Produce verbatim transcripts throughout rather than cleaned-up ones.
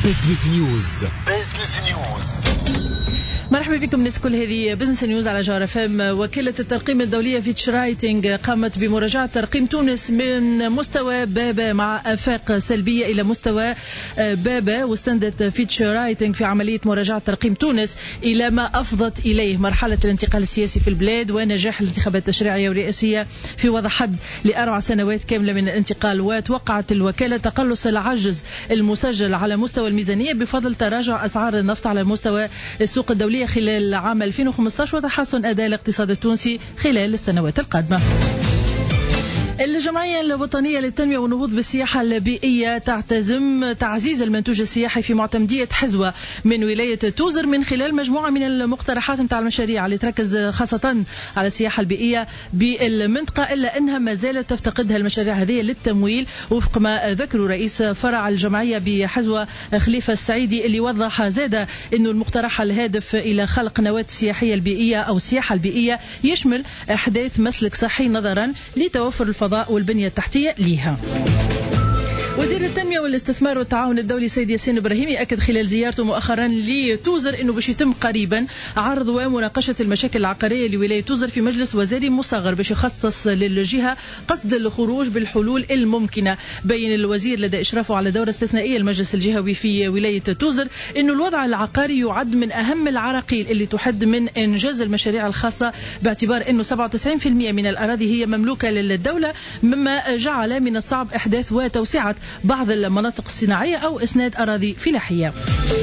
بزنس نيوز. بزنس نيوز. مرحبا بكم الناس كل. هذه بزنس نيوز على جوهر اف ام. وكالة الترقيم الدولية فيتش رايتنج قامت بمراجعة ترقيم تونس من مستوى بابا مع آفاق سلبية إلى مستوى بابا، واستندت فيتش رايتنج في عملية مراجعة ترقيم تونس إلى ما أفضت إليه مرحلة الانتقال السياسي في البلاد ونجاح الانتخابات التشريعية والرئاسية في وضع حد لأربع سنوات كاملة من الانتقال. وتوقعت الوكالة تقلص العجز المسجل على مستوى الميزانية بفضل تراجع أسعار النفط على مستوى السوق الدولية خلال عام ألفين وخمسة عشر وتحسن أداء الاقتصاد التونسي خلال السنوات القادمة. الجمعية الوطنية للتنمية والنهوض بالسياحة البيئية تعتزم تعزيز المنتوج السياحي في معتمدية حزوة من ولاية توزر من خلال مجموعة من المقترحات متاع المشاريع اللي تركز خاصة على السياحة البيئية بالمنطقة، إلا أنها ما زالت تفتقدها المشاريع هذه للتمويل، وفق ما ذكروا رئيس فرع الجمعية بحزوة خليفة السعيدي، اللي وضح زادة أنه المقترح الهادف إلى خلق نواة السياحية البيئية أو السياحة البيئية يشمل إحداث مسلك صحي نظرا لتوفر الفضاء والبنية التحتية ليها. وزير التنمية والاستثمار والتعاون الدولي سيد ياسين إبراهيمي أكد خلال زيارته مؤخرا لتوزر أنه باش يتم قريبا عرض ومناقشة المشاكل العقارية لولاية توزر في مجلس وزاري مصغر باش يخصص للجهة قصد الخروج بالحلول الممكنة. بين الوزير لدى إشرافه على دورة استثنائية المجلس الجهوي في ولاية توزر أنه الوضع العقاري يعد من أهم العراقيل اللي تحد من إنجاز المشاريع الخاصة، باعتبار أنه سبعة وتسعين بالمئة من الأراضي هي مملوكة للدولة، مما جعل من الصعب إحداث وتوسعة بعض المناطق الصناعية أو إسناد أراضي فلاحية.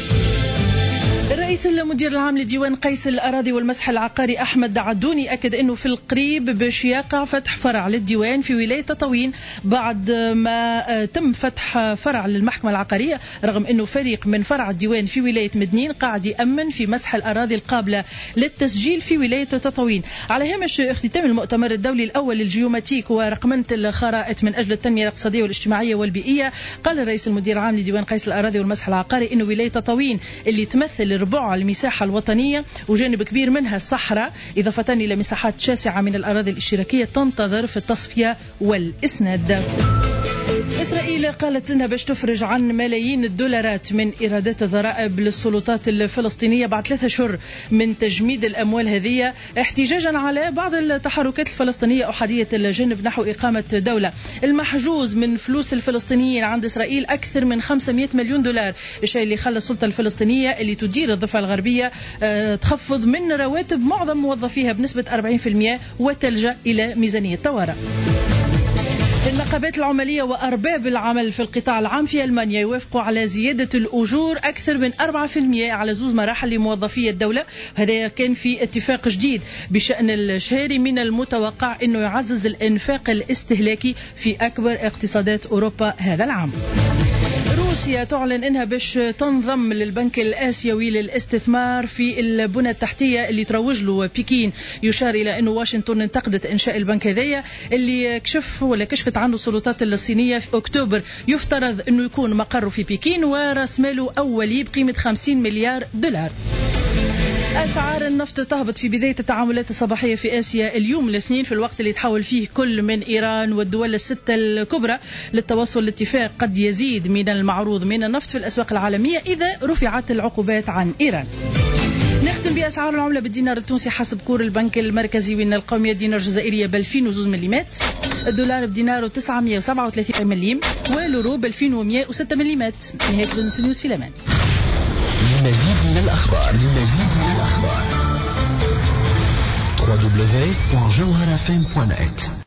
الرئيس المدير العام لديوان قيس الأراضي والمسح العقاري أحمد عدوني أكد أنه في القريب باش يقع فتح فرع للديوان في ولاية تطاوين بعد ما تم فتح فرع للمحكمة العقارية، رغم أنه فريق من فرع الديوان في ولاية مدنين قاعد يأمن في مسح الأراضي القابلة للتسجيل في ولاية تطاوين. على هامش اختتام المؤتمر الدولي الأول للجيوماتيك ورقمنة الخرائط من أجل التنمية الاقتصادية والاجتماعية والبيئية، قال الرئيس المدير العام لديوان قيس الأراضي والمسح العقاري أنه ولاية تطاوين اللي تمثل ربع المساحة الوطنية وجانب كبير منها الصحراء، إضافة إلى مساحات شاسعة من الأراضي الاشتراكية تنتظر في التصفية والإسناد. إسرائيل قالت أنها باش تفرج عن ملايين الدولارات من إيرادات الضرائب للسلطات الفلسطينية بعد ثلاثة أشهر من تجميد الأموال هذه، احتجاجا على بعض التحركات الفلسطينية أحادية الجانب نحو إقامة دولة. المحجوز من فلوس الفلسطينيين عند إسرائيل أكثر من خمسمئة مليون دولار، الشيء اللي خلى السلطة الفلسطينية اللي تدير الضفة الغربية تخفض من رواتب معظم موظفيها بنسبة أربعين بالمئة وتلجأ إلى ميزانية طوارئ. النقابات العمالية وأرباب العمل في القطاع العام في ألمانيا يوافقوا على زيادة الأجور أكثر من أربعة بالمئة على زوز مراحل لموظفي الدولة. هذا كان في اتفاق جديد بشأن الشهري من المتوقع أنه يعزز الإنفاق الاستهلاكي في أكبر اقتصادات أوروبا هذا العام. روسيا تعلن انها باش تنضم للبنك الاسيوي للاستثمار في البنى التحتيه اللي تروج له بكين. يشار الى انه واشنطن انتقدت انشاء البنك هذايا اللي كشف ولا كشفت عنه السلطات الصينيه في اكتوبر. يفترض انه يكون مقره في بكين وراس ماله اولي بقيمه خمسين مليار دولار. أسعار النفط تهبط في بداية التعاملات الصباحية في آسيا اليوم الاثنين، في الوقت اللي تحول فيه كل من إيران والدول الستة الكبرى للتوصل لاتفاق قد يزيد من المعروض من النفط في الأسواق العالمية إذا رفعت العقوبات عن إيران. نختم بأسعار العملة بالدينار التونسي حسب كور البنك المركزي وين القومية الدينار الجزائرية ب ألفين وزوز مليمات، الدولار بدينار تسعمئة وسبعة وثلاثين مليم، واليورو ب ألفين ومئة وستة مليمات. نهاية بزنس نيوز في الأمان. للمزيد من الأخبار للمزيد من الأخبار دبليو دبليو دبليو دوت جوهر اف ام دوت نت.